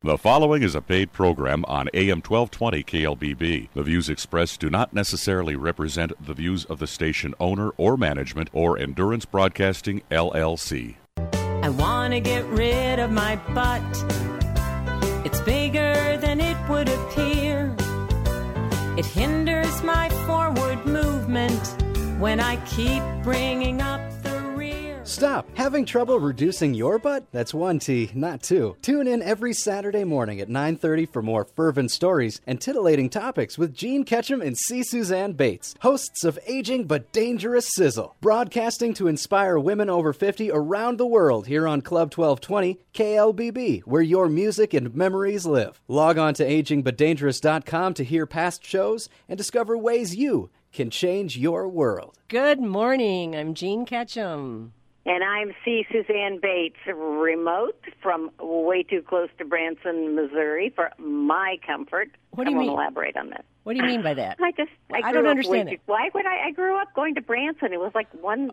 The following is a paid program on AM 1220 KLBB. The views expressed do not necessarily represent the views of the station owner or management or Endurance Broadcasting, LLC. I want to get rid of my butt. It's bigger than it would appear. It hinders my forward movement when I keep bringing up the rear. Stop! Having trouble reducing your butt? That's one T, not two. Tune in every Saturday morning at 9:30 for more fervent stories and titillating topics with Gene Ketchum and C. Suzanne Bates, hosts of Aging But Dangerous Sizzle, broadcasting to inspire women over 50 around the world here on Club 1220 KLBB, where your music and memories live. Log on to agingbutdangerous.com to hear past shows and discover ways you can change your world. Good morning. I'm Gene Ketchum. And I'm C. Suzanne Bates, remote from way too close to Branson, Missouri, for my comfort. What do you mean? I won't elaborate on that. What do you mean by that? I don't understand it. Why would I grew up going to Branson. It was like one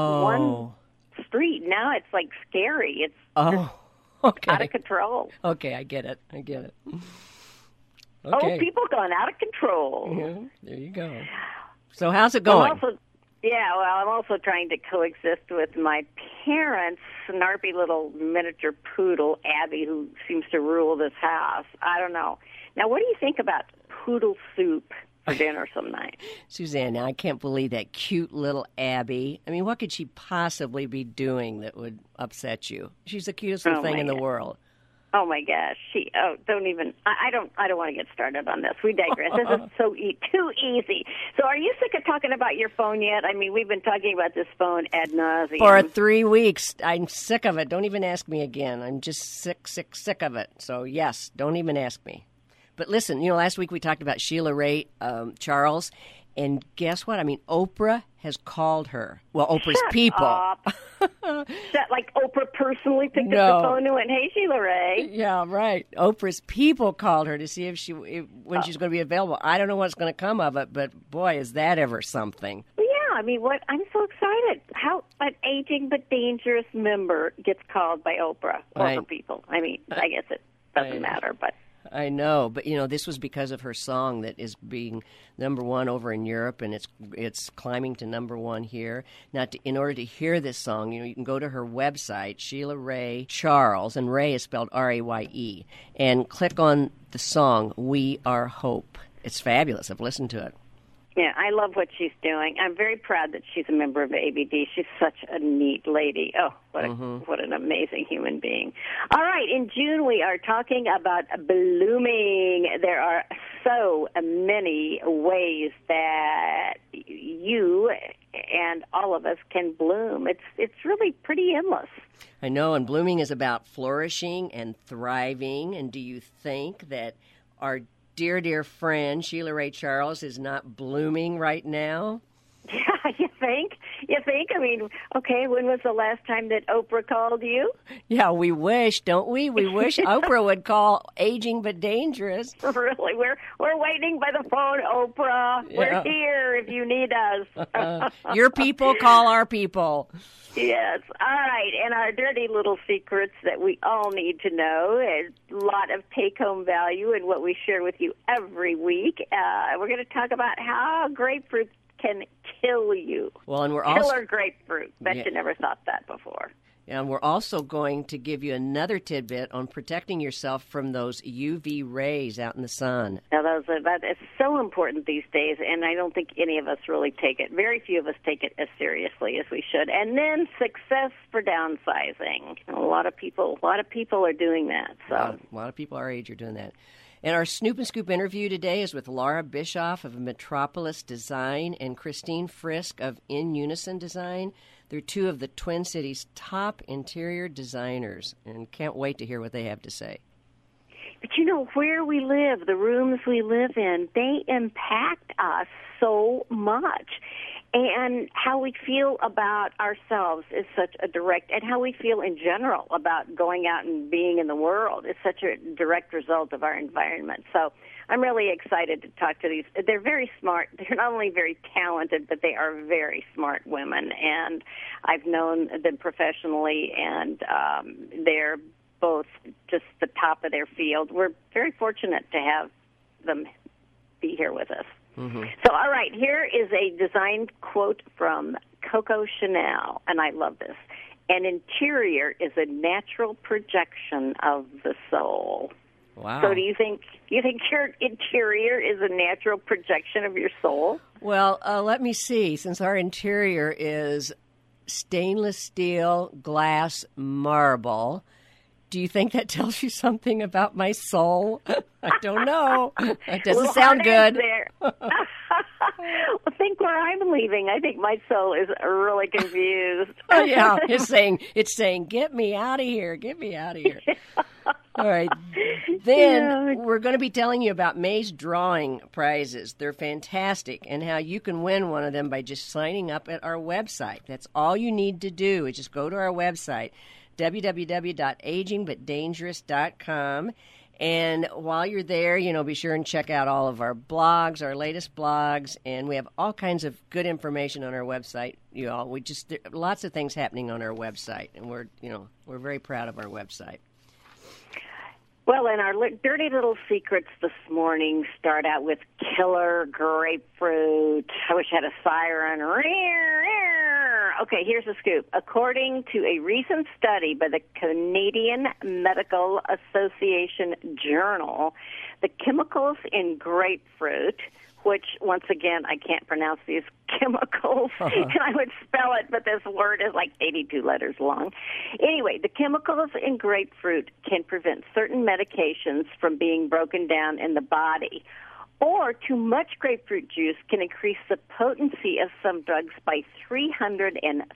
street. Now it's like scary. It's okay. out of control. Okay, I get it. Okay. Oh, people gone out of control. Yeah, there you go. So how's it going? I'm also trying to coexist with my parents' snarpy little miniature poodle, Abby, who seems to rule this house. I don't know. Now, what do you think about poodle soup for dinner some night? Suzanne, now I can't believe that cute little Abby. I mean, what could she possibly be doing that would upset you? She's the cutest little thing in the world. Oh my gosh! Don't even. I don't want to get started on this. We digress. This is too easy. So, are you sick of talking about your phone yet? I mean, we've been talking about this phone ad nauseum for 3 weeks. I'm sick of it. Don't even ask me again. I'm just sick of it. So, yes, don't even ask me. But listen, last week we talked about Sheila Ray Charles, and guess what? I mean, Oprah has called her. Well, Oprah's people. That like Oprah personally picked up the phone and went, "Hey, Sheila Ray." Yeah, right. Oprah's people called her to see if when she's going to be available. I don't know what's going to come of it, but boy, is that ever something. Yeah, I mean, I'm so excited. How an Aging But Dangerous member gets called by Oprah or her people. I mean, I guess it doesn't matter, but. I know, but this was because of her song that is being number one over in Europe, and it's climbing to number one here. Now, in order to hear this song, you can go to her website, Sheila Ray Charles, and Ray is spelled R-A-Y-E, and click on the song "We Are Hope." It's fabulous. I've listened to it. Yeah, I love what she's doing. I'm very proud that she's a member of ABD. She's such a neat lady. Oh, what an amazing human being. All right, in June we are talking about blooming. There are so many ways that you and all of us can bloom. It's really pretty endless. I know, and blooming is about flourishing and thriving. And do you think that our dear friend Sheila Ray Charles is not blooming right now? Yeah, you think? I mean, okay, when was the last time that Oprah called you? Yeah, we wish, don't we? We wish Oprah would call Aging But Dangerous. Really? We're waiting by the phone, Oprah. Yeah. We're here if you need us. Your people call our people. Yes. All right. And our dirty little secrets that we all need to know. A lot of take-home value in what we share with you every week. We're going to talk about how grapefruit can kill you. Well, and we're Killer grapefruit. Bet you never thought that before. And we're also going to give you another tidbit on protecting yourself from those UV rays out in the sun. Now, that is so important these days, and I don't think any of us really take it. Very few of us take it as seriously as we should. And then success for downsizing. A lot of people are doing that. So a lot of people our age are doing that. And our Snoop and Scoop interview today is with Laura Bischoff of Metropolis Design and Christine Frisk of In Unison Design. They're two of the Twin Cities' top interior designers, and can't wait to hear what they have to say. But where we live, the rooms we live in, they impact us so much. And how we feel about ourselves is such a direct, and how we feel in general about going out and being in the world is such a direct result of our environment. So I'm really excited to talk to these. They're very smart. They're not only very talented, but they are very smart women. And I've known them professionally, and they're both just the top of their field. We're very fortunate to have them be here with us. Mm-hmm. So, all right, here is a design quote from Coco Chanel, and I love this. An interior is a natural projection of the soul. Wow. So do you think your interior is a natural projection of your soul? Well, let me see. Since our interior is stainless steel, glass, marble, do you think that tells you something about my soul? I don't know. It doesn't sound good. Well, think where I'm leaving. I think my soul is really confused. Oh, yeah. It's saying, get me out of here. Get me out of here. All right. Then we're going to be telling you about May's drawing prizes. They're fantastic, and how you can win one of them by just signing up at our website. That's all you need to do is just go to our website, www.agingbutdangerous.com. And while you're there, be sure and check out all of our blogs, our latest blogs, and we have all kinds of good information on our website. There are lots of things happening on our website, and we're very proud of our website. Well, and our dirty little secrets this morning start out with killer grapefruit. I wish I had a siren. Okay, here's the scoop. According to a recent study by the Canadian Medical Association Journal, the chemicals in grapefruit, which, once again, I can't pronounce these chemicals, and I would spell it, but this word is like 82 letters long. Anyway, the chemicals in grapefruit can prevent certain medications from being broken down in the body, or too much grapefruit juice can increase the potency of some drugs by 330%.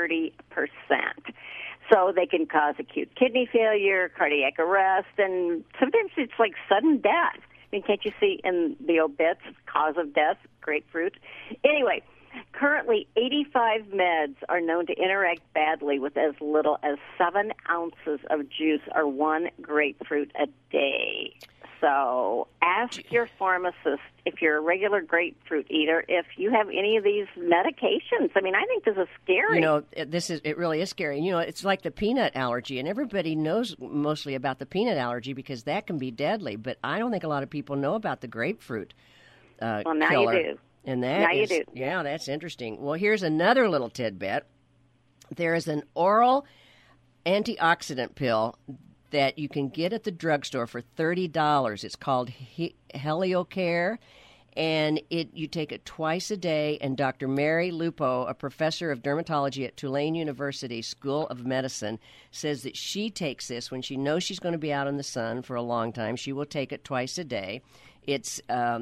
So they can cause acute kidney failure, cardiac arrest, and sometimes it's like sudden death. I mean, can't you see in the obits, cause of death, grapefruit? Anyway, currently 85 meds are known to interact badly with as little as 7 ounces of juice or 1 grapefruit a day. So ask your pharmacist, if you're a regular grapefruit eater, if you have any of these medications. I mean, I think this is scary. It really is scary. It's like the peanut allergy, and everybody knows mostly about the peanut allergy because that can be deadly, but I don't think a lot of people know about the grapefruit well, now killer. You do. And you do. Yeah, that's interesting. Well, here's another little tidbit. There is an oral antioxidant pill that you can get at the drugstore for $30. It's called HelioCare, and you take it twice a day. And Dr. Mary Lupo, a professor of dermatology at Tulane University School of Medicine, says that she takes this when she knows she's going to be out in the sun for a long time. She will take it twice a day. It's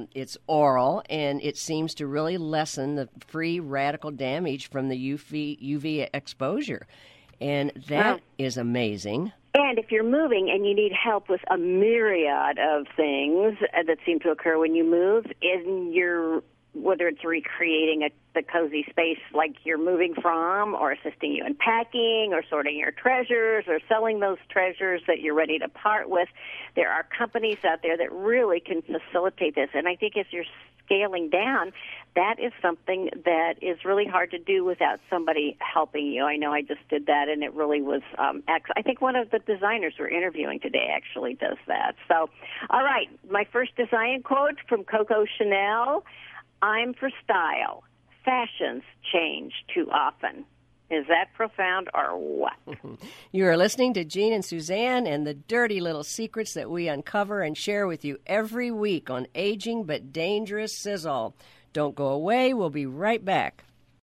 oral, and it seems to really lessen the free radical damage from the UV exposure, and that is amazing. And if you're moving and you need help with a myriad of things that seem to occur when you move, whether it's recreating the cozy space like you're moving from, or assisting you in packing, or sorting your treasures, or selling those treasures that you're ready to part with, there are companies out there that really can facilitate this. And I think if you're scaling down, that is something that is really hard to do without somebody helping you. I know I just did that, and it really was excellent. I think one of the designers we're interviewing today actually does that. So, all right, my first design quote from Coco Chanel: "I'm for style. Fashions change too often." Is that profound or what? You are listening to Jean and Suzanne and the dirty little secrets that we uncover and share with you every week on Aging But Dangerous Sizzle. Don't go away. We'll be right back.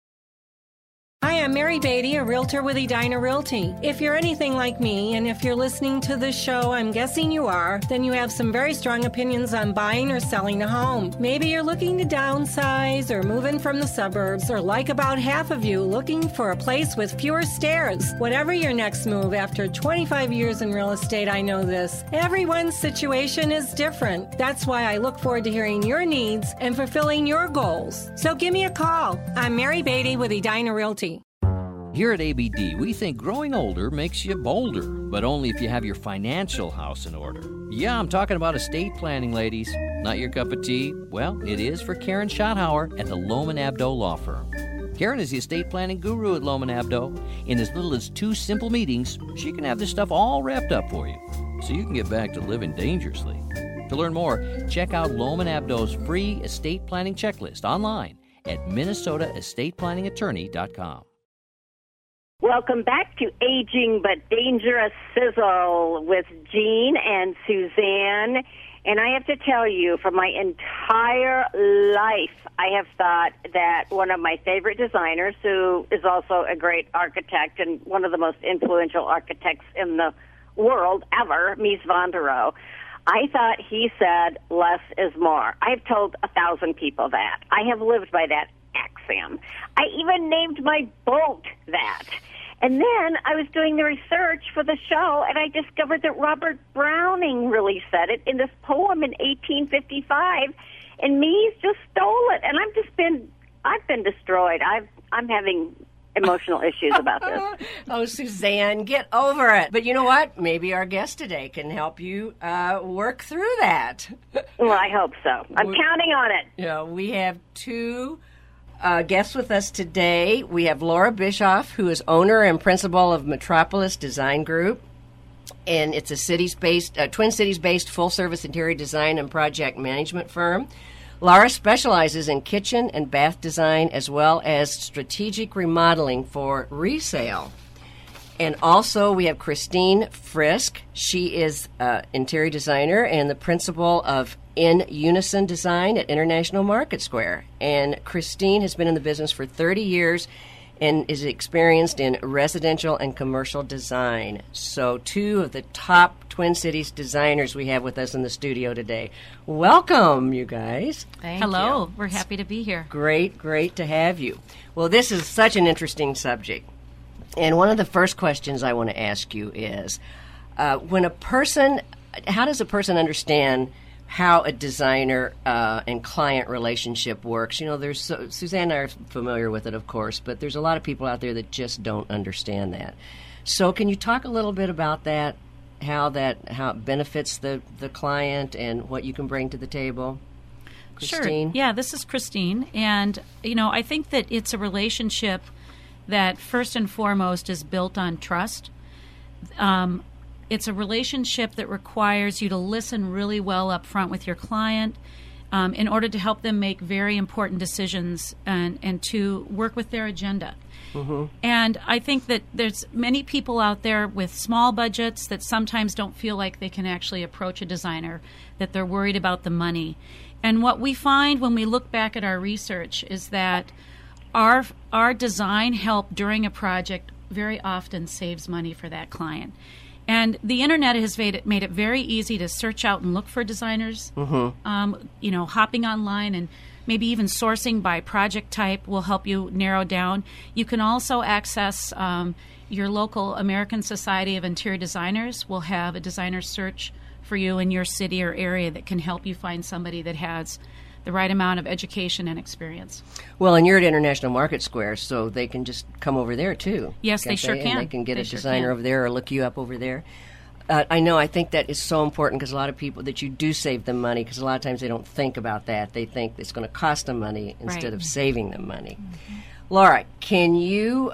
Hi, I'm Mary Beatty, a realtor with Edina Realty. If you're anything like me, and if you're listening to this show, I'm guessing you are, then you have some very strong opinions on buying or selling a home. Maybe you're looking to downsize or move in from the suburbs, or like about half of you, looking for a place with fewer stairs. Whatever your next move, after 25 years in real estate, I know this. Everyone's situation is different. That's why I look forward to hearing your needs and fulfilling your goals. So give me a call. I'm Mary Beatty with Edina Realty. Here at ABD, we think growing older makes you bolder, but only if you have your financial house in order. Yeah, I'm talking about estate planning, ladies. Not your cup of tea? Well, it is for Karen Schotthauer at the Lohman Abdo Law Firm. Karen is the estate planning guru at Loman Abdo. In as little as 2 simple meetings, she can have this stuff all wrapped up for you, so you can get back to living dangerously. To learn more, check out Loman Abdo's free estate planning checklist online at minnesotaestateplanningattorney.com. Welcome back to Aging But Dangerous Sizzle with Jean and Suzanne. And I have to tell you, for my entire life, I have thought that one of my favorite designers, who is also a great architect and one of the most influential architects in the world ever, Mies van der Rohe, I thought he said less is more. I've told 1,000 people that. I have lived by that axiom. I even named my boat that. And then I was doing the research for the show, and I discovered that Robert Browning really said it in this poem in 1855, and Mies just stole it. And I've been destroyed. I'm having emotional issues about this. Oh, Suzanne, get over it. But you know what? Maybe our guest today can help you work through that. Well, I hope so. I'm counting on it. Yeah, we have 2 guests with us today. We have Laura Bischoff, who is owner and principal of Metropolis Design Group, and it's a Twin Cities-based full-service interior design and project management firm. Laura specializes in kitchen and bath design as well as strategic remodeling for resale. And also we have Christine Frisk. She is an interior designer and the principal of In Unison Design at International Market Square. And Christine has been in the business for 30 years and is experienced in residential and commercial design. So 2 of the top Twin Cities designers we have with us in the studio today. Welcome, you guys. Hello. We're happy to be here. Great to have you. Well, this is such an interesting subject. And one of the first questions I want to ask you is, how does a person understand how a designer and client relationship works? You know, Suzanne and I are familiar with it, of course, but there's a lot of people out there that just don't understand that. So can you talk a little bit about that, how it benefits the client and what you can bring to the table? Christine? Sure. Yeah, this is Christine. And, you know, I think that it's a relationship that first and foremost is built on trust. It's a relationship that requires you to listen really well up front with your client in order to help them make very important decisions and to work with their agenda. Mm-hmm. And I think that there's many people out there with small budgets that sometimes don't feel like they can actually approach a designer, that they're worried about the money. And what we find when we look back at our research is that our design help during a project very often saves money for that client. And the internet has made it very easy to search out and look for designers. Mm-hmm. Hopping online and maybe even sourcing by project type will help you narrow down. You can also access your local American Society of Interior Designers will have a designer search for you in your city or area that can help you find somebody that has the right amount of education and experience. Well, and you're at International Market Square, so they can just come over there, too. Yes, they sure can. And they can get a designer over there or look you up over there. I think that is so important because a lot of people, that you do save them money, because a lot of times they don't think about that. They think it's going to cost them money instead of saving them money. Mm-hmm. Laura, can you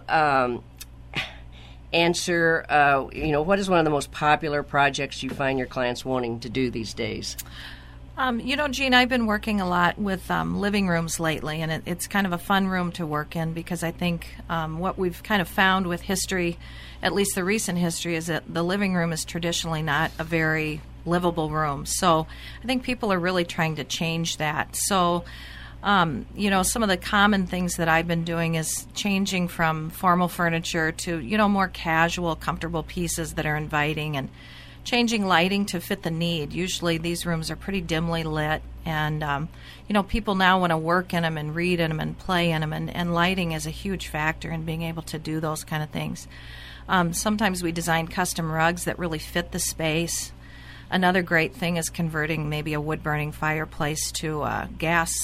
answer, what is one of the most popular projects you find your clients wanting to do these days? Jean, I've been working a lot with living rooms lately, and it's kind of a fun room to work in because I think what we've kind of found with history, at least the recent history, is that the living room is traditionally not a very livable room. So I think people are really trying to change that. So, some of the common things that I've been doing is changing from formal furniture to, more casual, comfortable pieces that are inviting, and changing lighting to fit the need. Usually these rooms are pretty dimly lit, and people now want to work in them and read in them and play in them, and lighting is a huge factor in being able to do those kind of things. Sometimes we design custom rugs that really fit the space. Another great thing is converting maybe a wood-burning fireplace to gas so that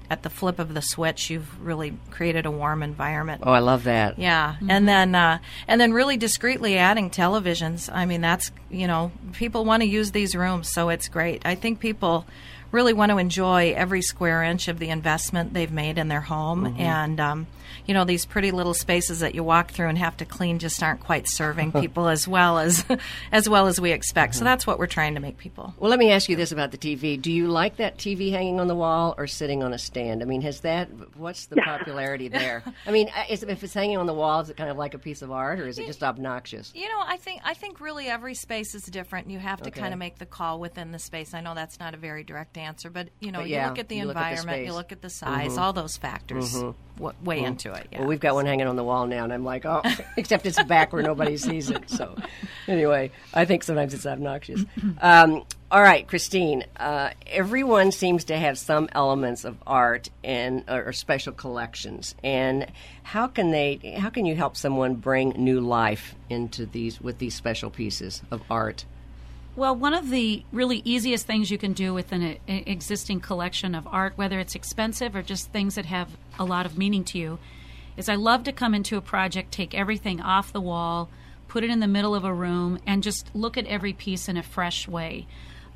at the flip of the switch, you've really created a warm environment. Oh, I love that. Yeah, and then really discreetly adding televisions. I mean, that's, people want to use these rooms, so it's great. I think people really want to enjoy every square inch of the investment they've made in their home, and these pretty little spaces that you walk through and have to clean just aren't quite serving people as well as we expect. So that's what we're trying to make people. Well, let me ask you this about the TV. Do you like that TV hanging on the wall or sitting on a stand? I mean, what's the popularity there? I mean, if it's hanging on the wall, is it kind of like a piece of art, or is it just obnoxious? I think really every space is different. You have to kind of make the call within the space. I know that's not a very direct answer, but you look at the environment, you look at the size, all those factors weigh into it. Yeah. Well, we've got one hanging on the wall now, and I'm like, oh, except it's back where nobody sees it. So anyway, I think sometimes it's obnoxious. All right, Christine, everyone seems to have some elements of art or special collections. And how can you help someone bring new life into with these special pieces of art? Well, one of the really easiest things you can do with an existing collection of art, whether it's expensive or just things that have a lot of meaning to you, is I love to come into a project, take everything off the wall, put it in the middle of a room, and just look at every piece in a fresh way.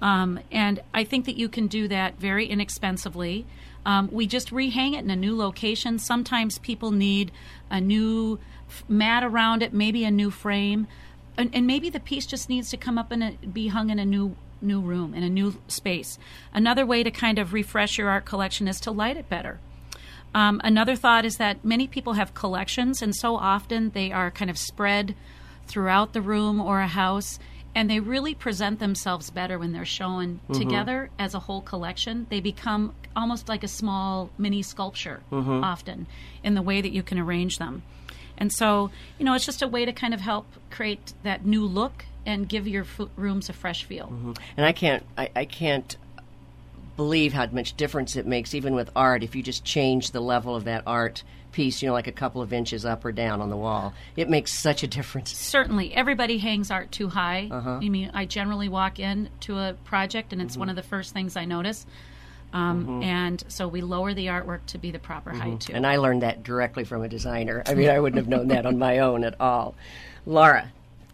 And I think that you can do that very inexpensively. We just rehang it in a new location. Sometimes people need a new mat around it, maybe a new frame. And maybe the piece just needs to come up and be hung in a new room, in a new space. Another way to kind of refresh your art collection is to light it better. Another thought is that many people have collections, and so often they are kind of spread throughout the room or a house, and they really present themselves better when they're shown together as a whole collection. They become almost like a small mini sculpture often in the way that you can arrange them. And so, it's just a way to kind of help create that new look and give your rooms a fresh feel. And I can't believe how much difference it makes, even with art, if you just change the level of that art piece, like a couple of inches up or down on the wall. It makes such a difference. Certainly. Everybody hangs art too high. I mean, I generally walk into a project, and it's one of the first things I notice. And so we lower the artwork to be the proper height, too. And I learned that directly from a designer. I mean, I wouldn't have known that on my own at all. Laura,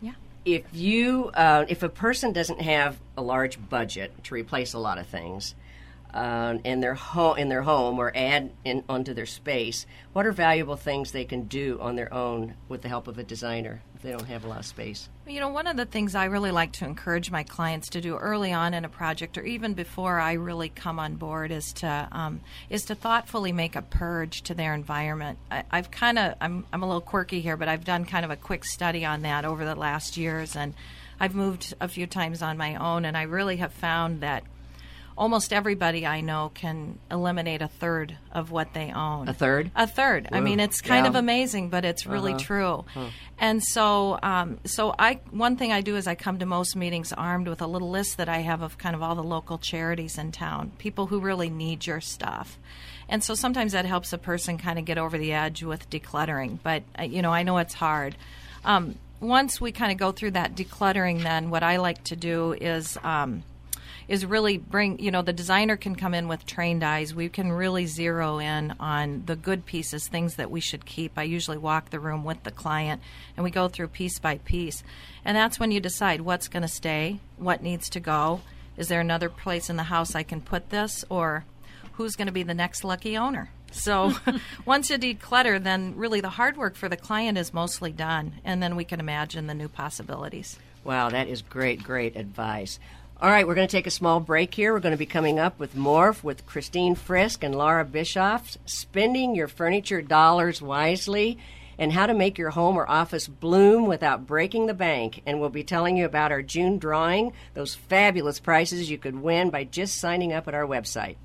if a person doesn't have a large budget to replace a lot of things in their home or add onto their space, what are valuable things they can do on their own with the help of a designer if they don't have a lot of space? One of the things I really like to encourage my clients to do early on in a project, or even before I really come on board, is to thoughtfully make a purge to their environment. I'm a little quirky here, but I've done kind of a quick study on that over the last years, and I've moved a few times on my own, and I really have found that almost everybody I know can eliminate a third of what they own. A third? A third. I mean, it's kind of amazing, but it's really true. And so one thing I do is I come to most meetings armed with a little list that I have of kind of all the local charities in town, people who really need your stuff. And so sometimes that helps a person kind of get over the edge with decluttering. But, I know it's hard. Once we kind of go through that decluttering, then what I like to do is really bring, the designer can come in with trained eyes. We can really zero in on the good pieces, things that we should keep. I usually walk the room with the client, and we go through piece by piece. And that's when you decide what's going to stay, what needs to go. Is there another place in the house I can put this, or who's going to be the next lucky owner? So once you declutter, then really the hard work for the client is mostly done, and then we can imagine the new possibilities. Wow, that is great advice. All right, we're going to take a small break here. We're going to be coming up with more with Christine Frisk and Laura Bischoff, spending your furniture dollars wisely, and how to make your home or office bloom without breaking the bank. And we'll be telling you about our June drawing, those fabulous prizes you could win by just signing up at our website.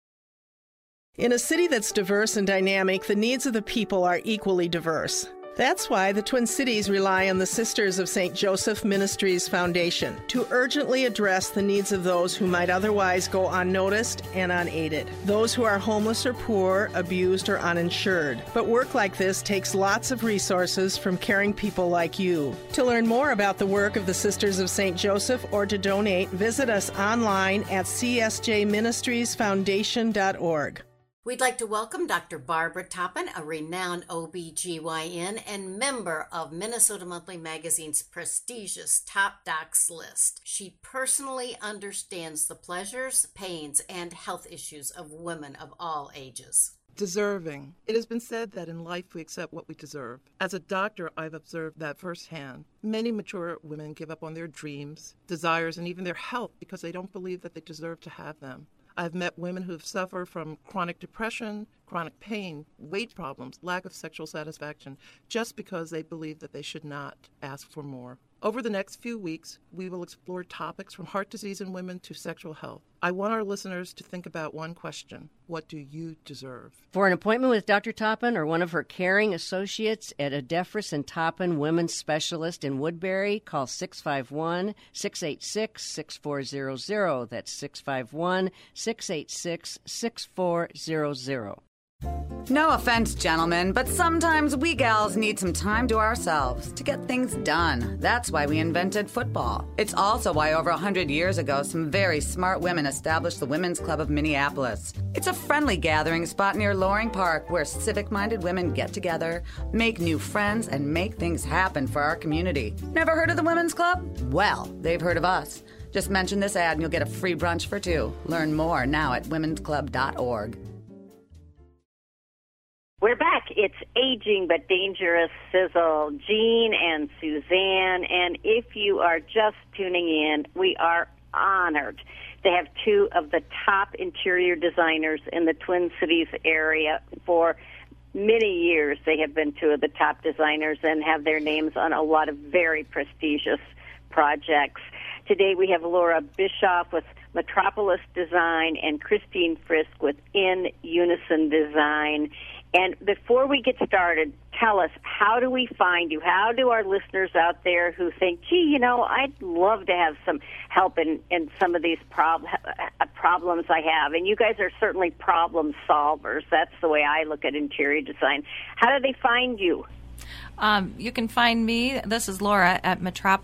In a city that's diverse and dynamic, the needs of the people are equally diverse. That's why the Twin Cities rely on the Sisters of St. Joseph Ministries Foundation to urgently address the needs of those who might otherwise go unnoticed and unaided. Those who are homeless or poor, abused or uninsured. But work like this takes lots of resources from caring people like you. To learn more about the work of the Sisters of St. Joseph or to donate, visit us online at csjministriesfoundation.org. We'd like to welcome Dr. Barbara Toppin, a renowned OBGYN and member of Minnesota Monthly Magazine's prestigious Top Docs list. She personally understands the pleasures, pains, and health issues of women of all ages. Deserving. It has been said that in life we accept what we deserve. As a doctor, I've observed that firsthand. Many mature women give up on their dreams, desires, and even their health because they don't believe that they deserve to have them. I've met women who have suffered from chronic depression, chronic pain, weight problems, lack of sexual satisfaction, just because they believe that they should not ask for more. Over the next few weeks, we will explore topics from heart disease in women to sexual health. I want our listeners to think about one question: what do you deserve? For an appointment with Dr. Toppin or one of her caring associates at Adefris and Toppin Women's Specialist in Woodbury, call 651-686-6400. That's 651-686-6400. No offense, gentlemen, but sometimes we gals need some time to ourselves to get things done. That's why we invented football. It's also why over 100 years ago, some very smart women established the Women's Club of Minneapolis. It's a friendly gathering spot near Loring Park where civic-minded women get together, make new friends, and make things happen for our community. Never heard of the Women's Club? Well, they've heard of us. Just mention this ad and you'll get a free brunch for two. Learn more now at womensclub.org. We're back. It's Aging But Dangerous Sizzle, Jean and Suzanne. And if you are just tuning in, we are honored to have two of the top interior designers in the Twin Cities area. For many years, they have been two of the top designers and have their names on a lot of very prestigious projects. Today we have Laura Bischoff with Metropolis Design and Christine Frisk with In Unison Design. And before we get started, tell us, how do we find you? How do our listeners out there who think, gee, you know, I'd love to have some help in some of these problems I have? And you guys are certainly problem solvers. That's the way I look at interior design. How do they find you? You can find me, this is Laura, at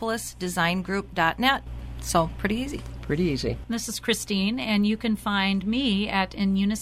metropolisdesigngroup.net. So pretty easy. Pretty easy. This is Christine, and you can find me at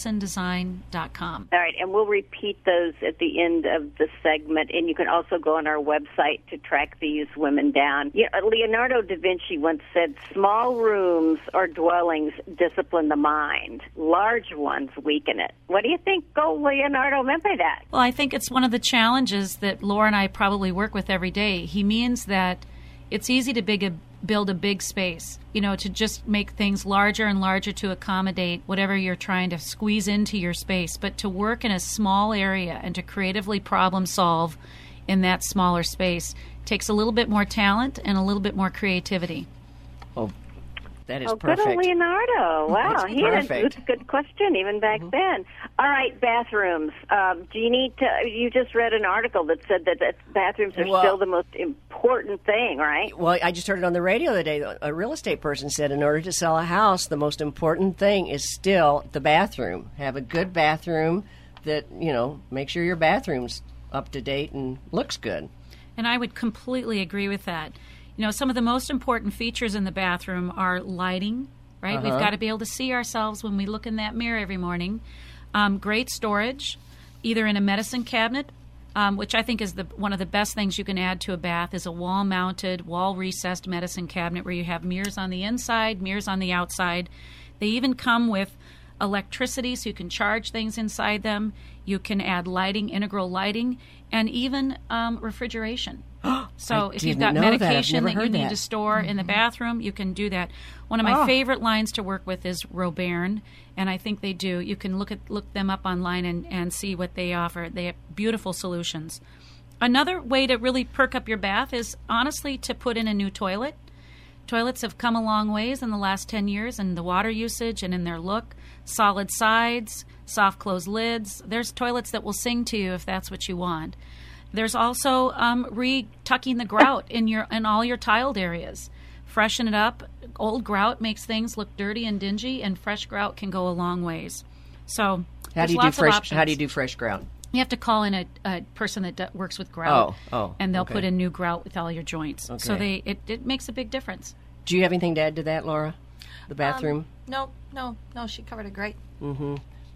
inunisondesign.com. All right, and we'll repeat those at the end of the segment, and you can also go on our website to track these women down. Leonardo da Vinci once said, small rooms or dwellings discipline the mind. Large ones weaken it. What do you think? Go, Leonardo, meant by that? Well, I think it's one of the challenges that Laura and I probably work with every day. He means that it's easy to build a big space, to just make things larger and larger to accommodate whatever you're trying to squeeze into your space. But to work in a small area and to creatively problem solve in that smaller space takes a little bit more talent and a little bit more creativity. Oh, that is perfect. Good old Leonardo. Wow, he had a good question even back then. All right, bathrooms. Jeannie, you just read an article that said that bathrooms are still the most important thing, right? Well, I just heard it on the radio the other day. A real estate person said in order to sell a house, the most important thing is still the bathroom. Have a good bathroom that, make sure your bathroom's up to date and looks good. And I would completely agree with that. Some of the most important features in the bathroom are lighting, right? We've got to be able to see ourselves when we look in that mirror every morning. Great storage, either in a medicine cabinet, which I think is one of the best things you can add to a bath, is a wall-mounted, wall-recessed medicine cabinet where you have mirrors on the inside, mirrors on the outside. They even come with electricity, so you can charge things inside them. You can add lighting, integral lighting, and even refrigeration. So if you've got medication that you need to store in the bathroom, you can do that. One of my favorite lines to work with is Robern, and I think they do. You can look them up online and see what they offer. They have beautiful solutions. Another way to really perk up your bath is, honestly, to put in a new toilet. Toilets have come a long ways in the last 10 years in the water usage and in their look. Solid sides, soft closed lids. There's toilets that will sing to you if that's what you want. There's also retucking the grout in all your tiled areas. Freshen it up. Old grout makes things look dirty and dingy, and fresh grout can go a long ways. So how do you do fresh grout? You have to call in a person that works with grout, and they'll put in new grout with all your joints. Okay. So it makes a big difference. Do you have anything to add to that, Laura? The bathroom? No, she covered it great. Mm-hmm.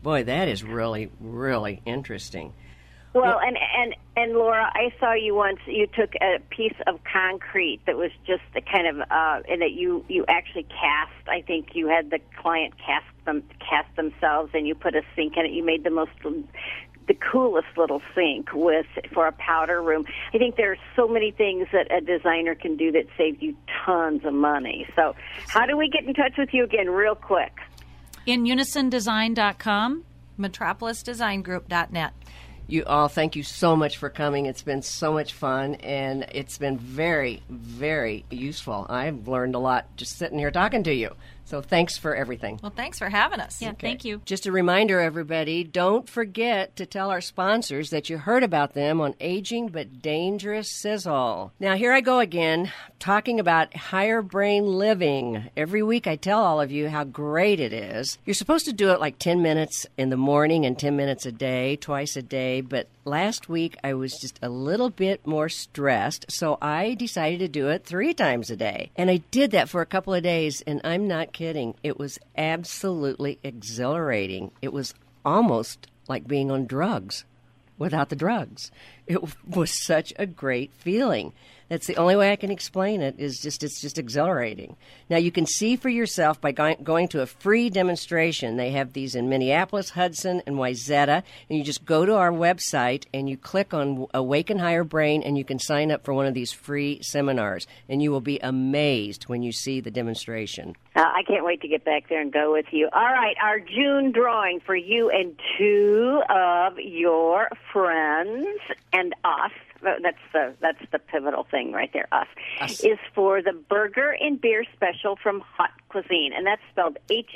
Boy, that is really, really interesting. Well, and Laura, I saw you once. You took a piece of concrete that was just the kind of, and that you actually cast. I think you had the client cast themselves, and you put a sink in it. You made the coolest little sink for a powder room. I think there are so many things that a designer can do that save you tons of money. So, how do we get in touch with you again, real quick? In unisondesign.com, metropolisdesigngroup.net. You all, thank you so much for coming. It's been so much fun, and it's been very, very useful. I've learned a lot just sitting here talking to you. So thanks for everything. Well, thanks for having us. Yeah, thank you. Just a reminder, everybody, don't forget to tell our sponsors that you heard about them on Aging But Dangerous Sizzle. Now, here I go again, talking about higher brain living. Every week I tell all of you how great it is. You're supposed to do it like 10 minutes in the morning and 10 minutes a day, twice a day, but last week I was just a little bit more stressed, so I decided to do it 3 times a day. And I did that for a couple of days, and I'm not kidding. It was absolutely exhilarating. It was almost like being on drugs without the drugs. It was such a great feeling. That's the only way I can explain it, it's just exhilarating. Now, you can see for yourself by going to a free demonstration. They have these in Minneapolis, Hudson, and Wayzata, and you just go to our website and you click on Awaken Higher Brain, and you can sign up for one of these free seminars, and you will be amazed when you see the demonstration. I can't wait to get back there and go with you. All right, our June drawing for you and 2 of your friends and us. That's the pivotal thing right there. Us is for the burger and beer special from Hot Cuisine, and that's spelled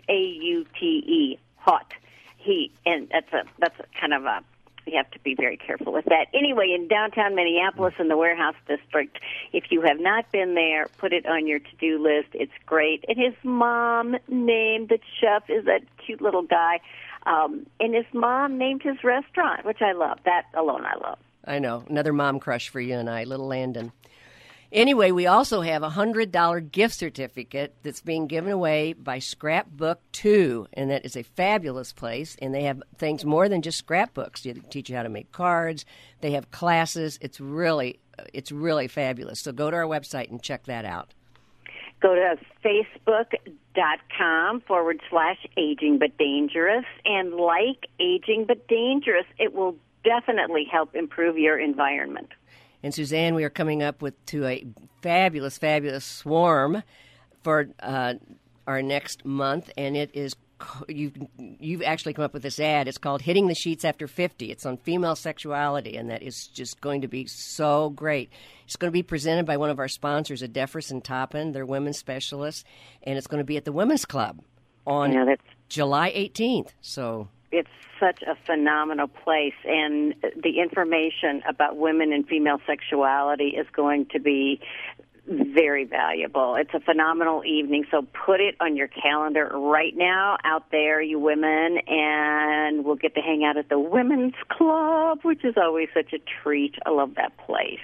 Haute. Hot, heat, and that's a kind of a. You have to be very careful with that. Anyway, in downtown Minneapolis in the Warehouse District, if you have not been there, put it on your to-do list. It's great. And his mom named the chef is that cute little guy, and his mom named his restaurant, which I love. That alone I love. I know. Another mom crush for you and I, little Landon. Anyway, we also have a $100 gift certificate that's being given away by Scrapbook 2, and that is a fabulous place, and they have things more than just scrapbooks. They teach you how to make cards. They have classes. It's really fabulous. So go to our website and check that out. Go to facebook.com/Aging But Dangerous and like Aging But Dangerous. It will definitely help improve your environment. And Suzanne, we are coming up to a fabulous, fabulous swarm for our next month, and it is you've actually come up with this ad. It's called "Hitting the Sheets After 50." It's on female sexuality, and that is just going to be so great. It's going to be presented by one of our sponsors, Adefris and Toppin. They're women's specialists, and it's going to be at the Women's Club on July 18th. So it's such a phenomenal place, and the information about women and female sexuality is going to be very valuable. It's a phenomenal evening, so put it on your calendar right now out there, you women, and we'll get to hang out at the Women's Club, which is always such a treat. I love that place.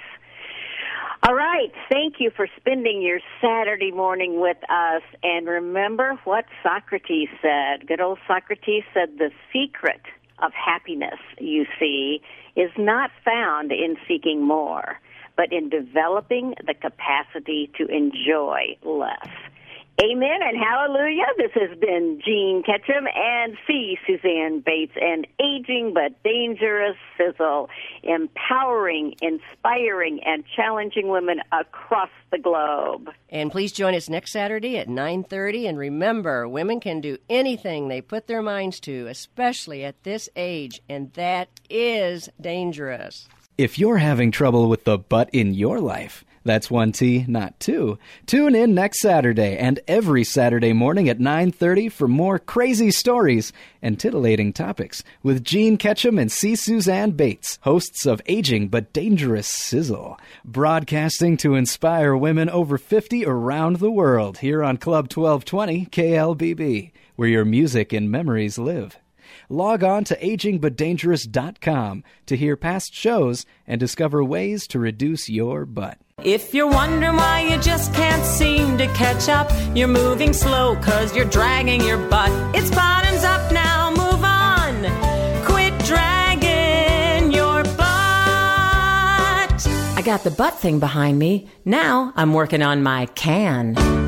All right, thank you for spending your Saturday morning with us. And remember what Socrates said. Good old Socrates said, the secret of happiness, you see, is not found in seeking more, but in developing the capacity to enjoy less. Amen and hallelujah. This has been Jean Ketchum and C. Suzanne Bates and Aging But Dangerous Sizzle, empowering, inspiring, and challenging women across the globe. And please join us next Saturday at 9:30. And remember, women can do anything they put their minds to, especially at this age, and that is dangerous. If you're having trouble with the butt in your life, that's 1 T, not 2. Tune in next Saturday and every Saturday morning at 9:30 for more crazy stories and titillating topics with Jean Ketchum and C. Suzanne Bates, hosts of Aging But Dangerous Sizzle, broadcasting to inspire women over 50 around the world here on Club 1220 KLBB, where your music and memories live. Log on to agingbutdangerous.com to hear past shows and discover ways to reduce your butt. If you're wondering why you just can't seem to catch up, you're moving slow 'cause you're dragging your butt. It's bottoms up now, move on. I got the butt thing behind me. Now I'm working on my can.